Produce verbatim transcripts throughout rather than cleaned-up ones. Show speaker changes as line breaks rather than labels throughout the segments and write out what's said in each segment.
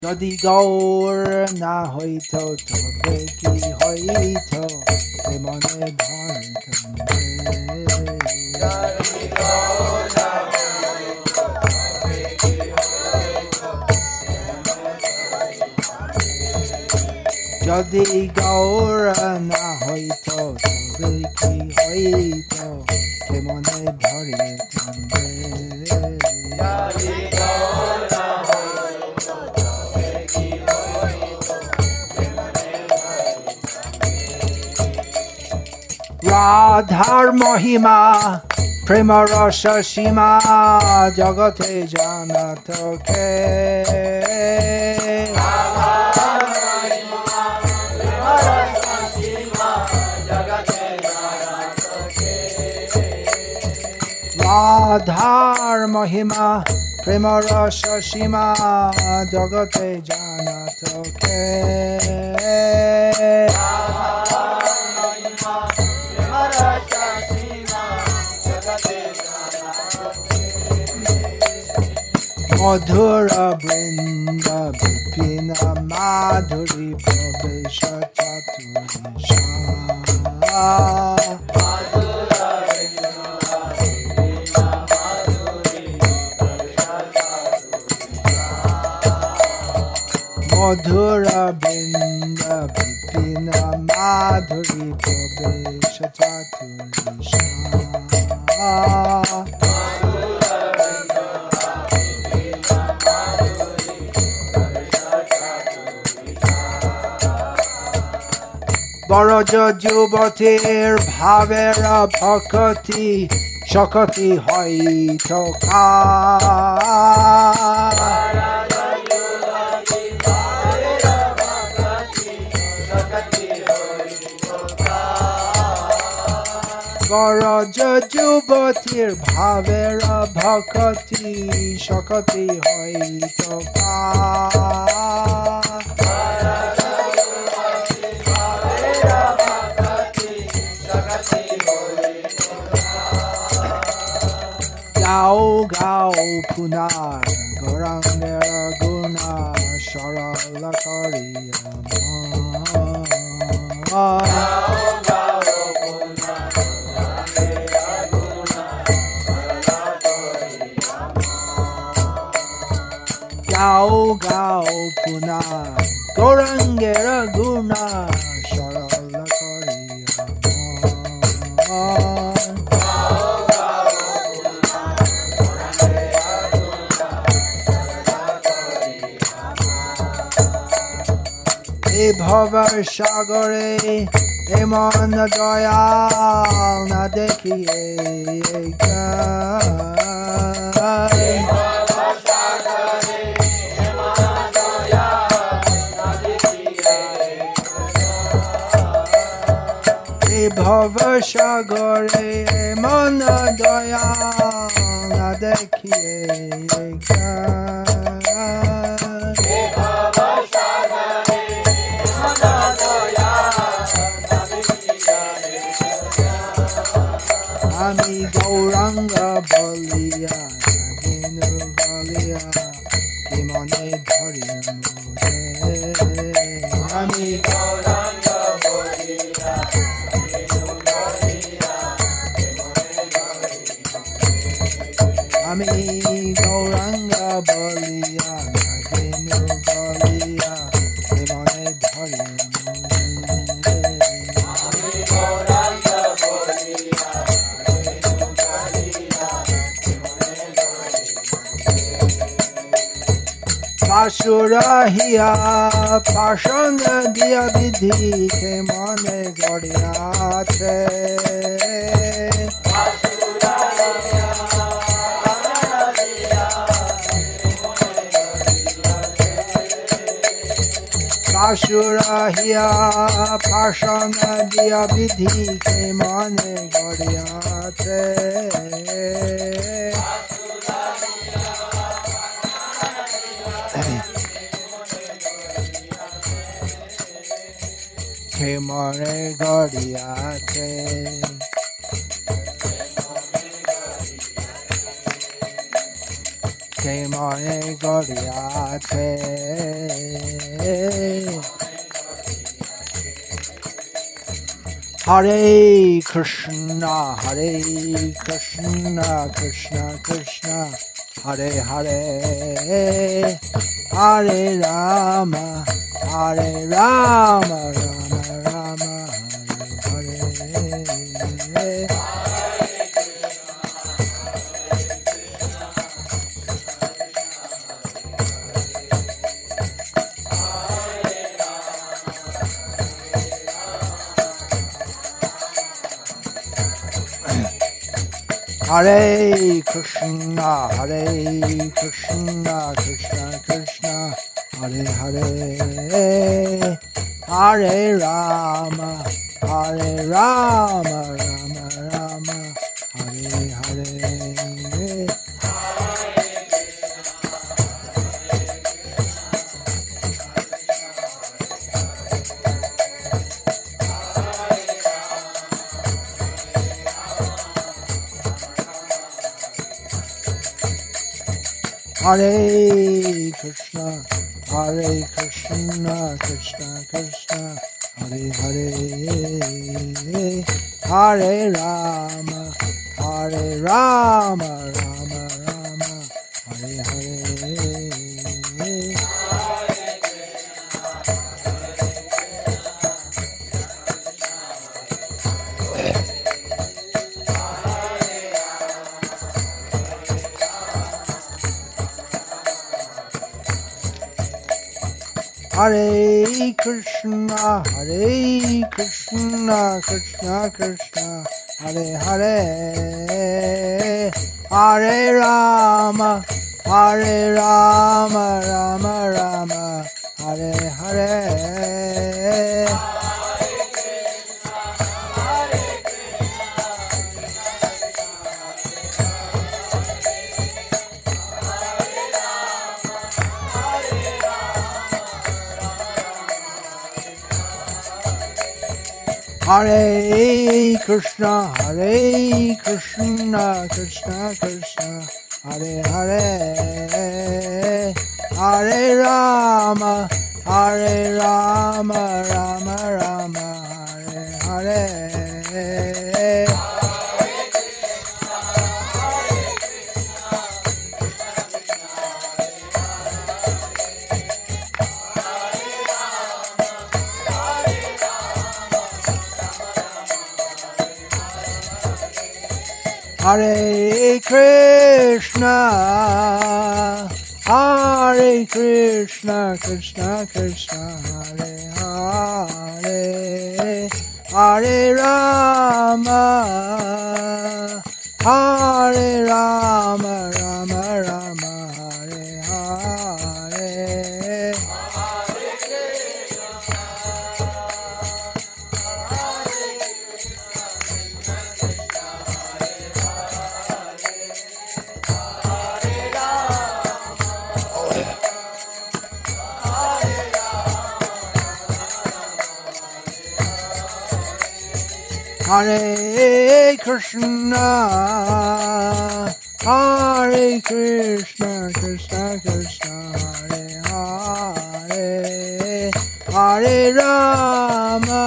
যদি গৌর না হইত তবে কি হইত মনে ভরিত যদি গৌর না হইত তবে কি হইত মনে ভরিত রাধার মহিমা প্রেম রস সীমা জগতে জানত কে রাধার মহিমা প্রেম রস সীমা জগতে জানত কে মধুর বৃন্দ বিপিন মাধুরী প্রবেশ চাতুরীশা মধুর বৃন্দ বিপিন মাধুরী প্রবেশ চাতুরীশা বরজ যুবতীর ভাবের ভকতি শকতি হইত বরজ যুবতীর ভাবের ভকতি শকতি হইত গাও গাও পুনার গৌরাঙ্গের গুণা সরল করিয়া গাও গাও পুনার গৌরাঙ্গের গুণা সরল করিয়া ভব সাগরে এমন দয়াল না দেখিয়ে ভব সাগরে এমন দয়াল না দেখিয়ে আমি গৌরাঙ্গ বলিয়া দিনু বলিয়া কি মনে ধরি আমি গৌরাঙ্গ বলিয়া আমি গৌরাঙ্গ বলিয়া দিনু বলিয়া কি মনে ধরি পাশুরাহিয়া পাশন দিয়া বিধি কে মনে গড়িয়াছে পাশুরাহিয়া পাশন দিয়া বিধি কে মনে গড়িয়াছে মনে গড়িয়াছে che mone godiate. Hare Krishna, Hare Krishna, Krishna Krishna, Hare Hare, Hare Rama, Hare Rama, Rama Rama, Hare Hare. Hare Krishna, Hare Krishna, Krishna Krishna, Hare Hare, Hare Rama, Hare Rama, Rama Rama, Hare Hare. Hare Krishna, Hare Krishna, Krishna Krishna, Hare Hare, Hare Rama, Hare Rama, Rama Rama, Hare Hare. Hare Krishna, Hare Krishna, Krishna Krishna, Hare Hare, Hare Rama, Hare Rama, Rama Rama, Hare Hare. Hare Krishna, Hare Krishna, Krishna Krishna, Hare Hare, Hare Rama, Hare Rama, Rama Rama, Hare Hare. Hare Krishna, Hare Krishna, Krishna Krishna, Hare Hare, Hare Rama, Hare Rama, Rama Rama, Hare Hare. Hare Krishna, Hare Krishna, Krishna Krishna, Hare Hare, Hare Rama,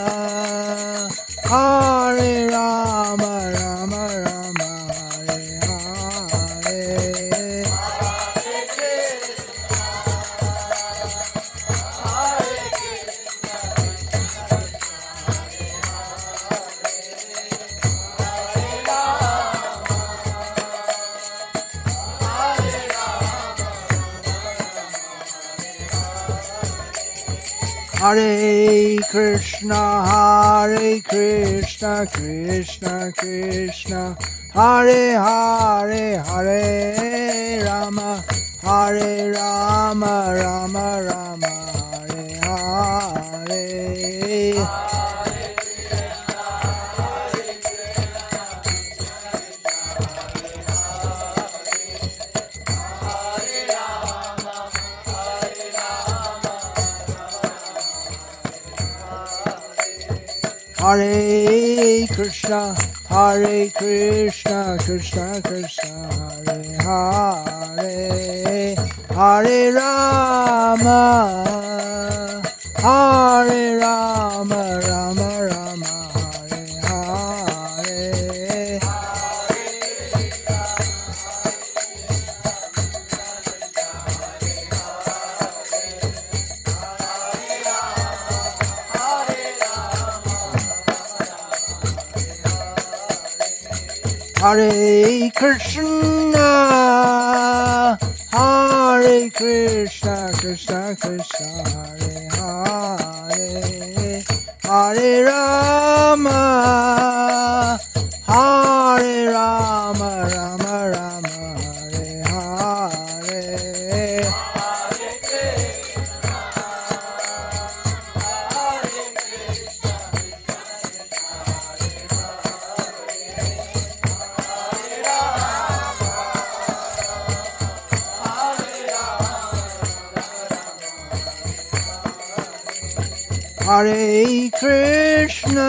Hare Rama, Rama Rama, Hare Hare. Hare Krishna, Hare Krishna, Krishna Krishna, Hare Hare, Hare Rama, Hare Rama, Rama Rama, Hare Hare. Hare Krishna, Hare Krishna, Krishna Krishna, Hare Hare, Hare Hare Rama Hare Rama Rama Rama Hare Hare Hare Krishna, Hare Krishna, Krishna Krishna, Hare Hare, Hare Rama, Hare Rama, Rama Rama, Hare Hare. Hare Krishna,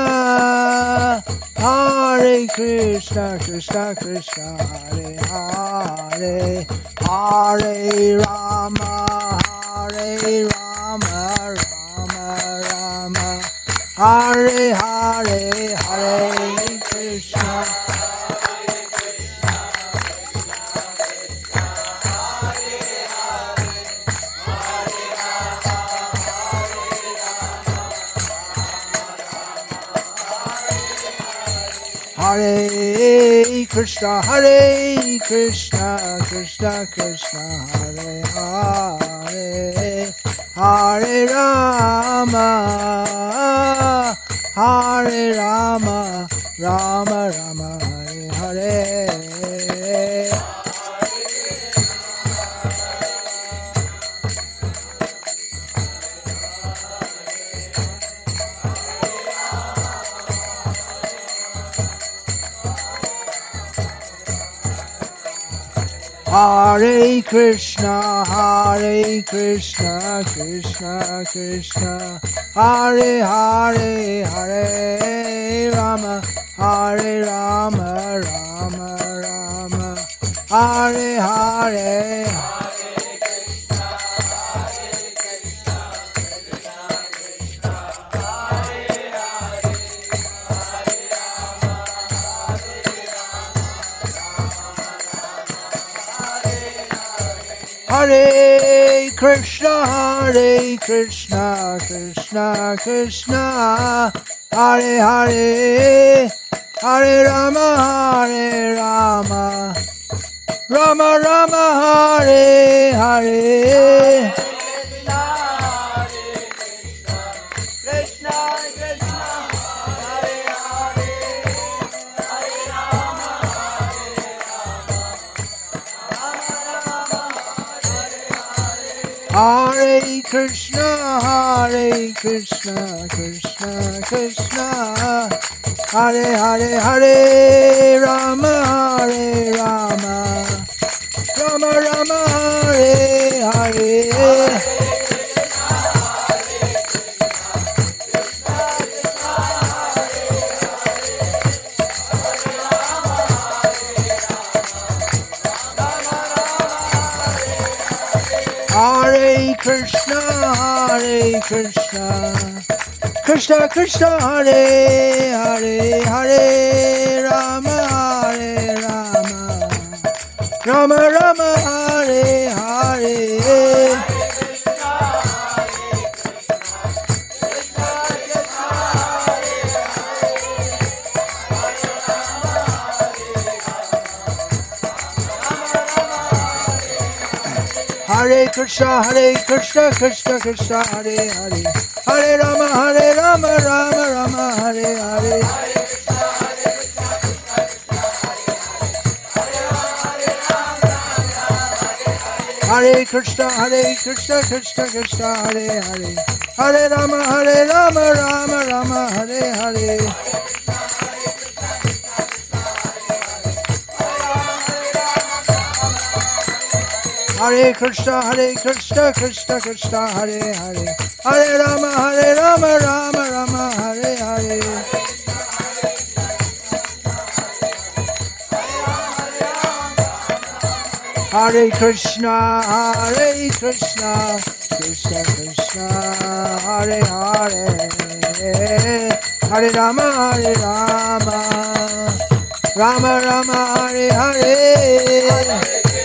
Hare Krishna, Krishna Krishna, Hare Hare, Hare Rama, Hare Rama, Rama Rama, Hare Hare, Hare Krishna. Hare Krishna, Hare Krishna, Krishna Krishna, Hare Hare, Hare Rama, Hare Rama, Rama Rama, Hare Hare. Hare Krishna, Hare Krishna, Krishna Krishna, Hare Hare, Hare Rama, Hare Rama, Rama Rama, Hare Hare. Hare Krishna, Hare Krishna, Krishna Krishna, Hare Hare, Hare Rama, Hare Rama, Rama Rama, Hare Hare. Hare Krishna, Hare Krishna, Krishna Krishna, Hare Hare, Hare Rama, Hare Rama, Rama Rama, Hare Hare. Hare Krishna, Hare Krishna, Krishna Krishna, Hare Hare, Hare Rama, Hare Rama, Rama Rama, Hare Hare. Hare Krishna, Hare Krishna, Krishna Krishna, Hare Hare, Hare Rama, Hare Rama, Rama Rama, Hare Hare. Hare Krishna, Hare Krishna, Krishna Krishna, Hare Hare, Hare Rama, Hare Rama, Rama Rama, Hare Hare. Hare Krishna, Hare Krishna, Krishna Krishna, Hare Hare, Hare Rama, Hare Rama, Rama Rama, Hare Hare. Hare Krishna, Hare Krishna, Krishna Krishna, Hare Hare, Hare Rama, Hare Rama, Rama Rama, Hare Hare.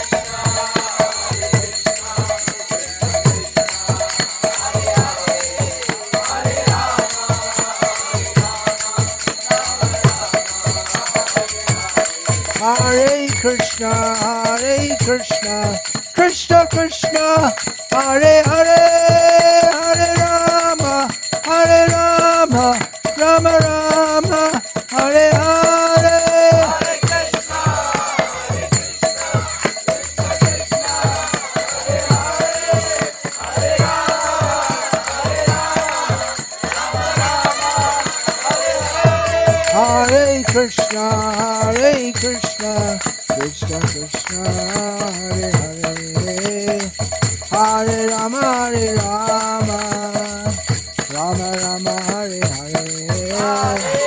Hare Krishna, Hare Krishna, Krishna Krishna, Hare Hare, Hare Rama, Hare Rama, Rama Rama, Hare Hare. Hare Krishna, Hare Krishna, Krishna Krishna, Hare Hare, Hare Rama, Hare Rama, Rama Rama, Hare Hare. Hare Krishna, Hare Krishna, Krishna Krishna, Hare Hare, Hare Rama, Hare Rama, Rama Rama, Hare Hare.